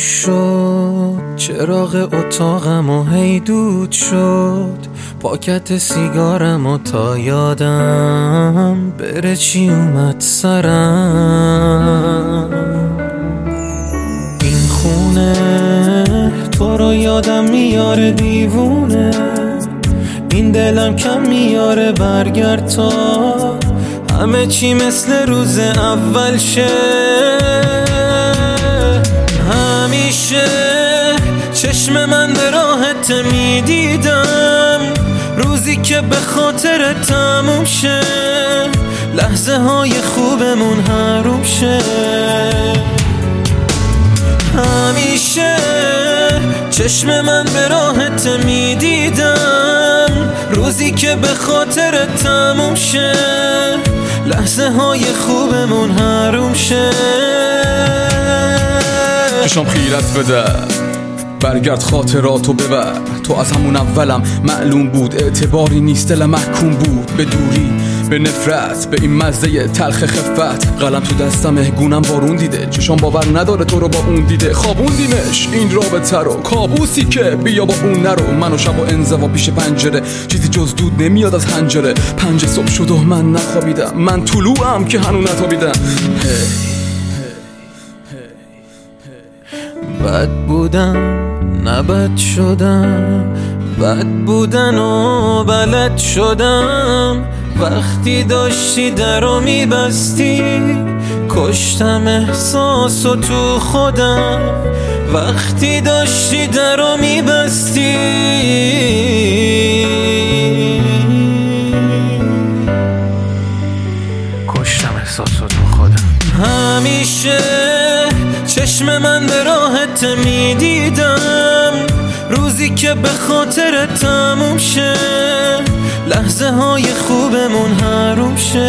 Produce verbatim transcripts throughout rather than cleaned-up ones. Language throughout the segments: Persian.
خاموش شد، چراغ اتاقم و هی دود شد، پاکت سیگارم و تا یادم بره چی اومد سرم. این خونه تو رو یادم میاره دیوونه، این دلم کم میاره برگرد تا همه چی مثل روز اول شه. همیشه چشم من به راحت میدیدم روزی که به خاطر تموم شه، لحظه های خوبمون حروم شه. همیشه چشم من به راحت میدیدم روزی که به خاطر تموم شه، لحظه های خوبمون حروم شه. چشم خیرت بده، برگرد خاطراتو ببر. تو از همون اولم معلوم بود اعتباری نیست، دلم محکوم بود به دوری، به نفرت، به این مزه تلخ خفت. قلم تو دستم گونم بارون دیده، چشم باور نداره تو رو با اون دیده. خوابوندیمش این رابطه رو، کابوسی که بیا با اون نرو. من و شب و انزوا پیش پنجره، چیزی جز دود نمیاد از حنجره. پنج صبح شد و من نخوابیدم، من طلوعم که هنو نتابیدم. hey. بد بودم نه بد شدم، بد بودن و بلد شدم. وقتی داشتی درو میبستی کشتم احساس و تو خودم. وقتی داشتی درو میبستی کشتم احساس و تو خودم. همیشه چشم من به راحت میدیدم روزی که به خاطر تموم شه، لحظه های خوبمون حروم شه.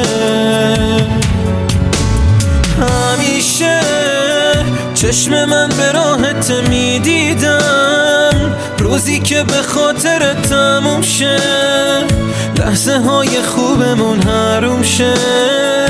همیشه چشم من به راحت میدیدم روزی که به خاطر تموم شه، لحظه های خوبمون حروم شه.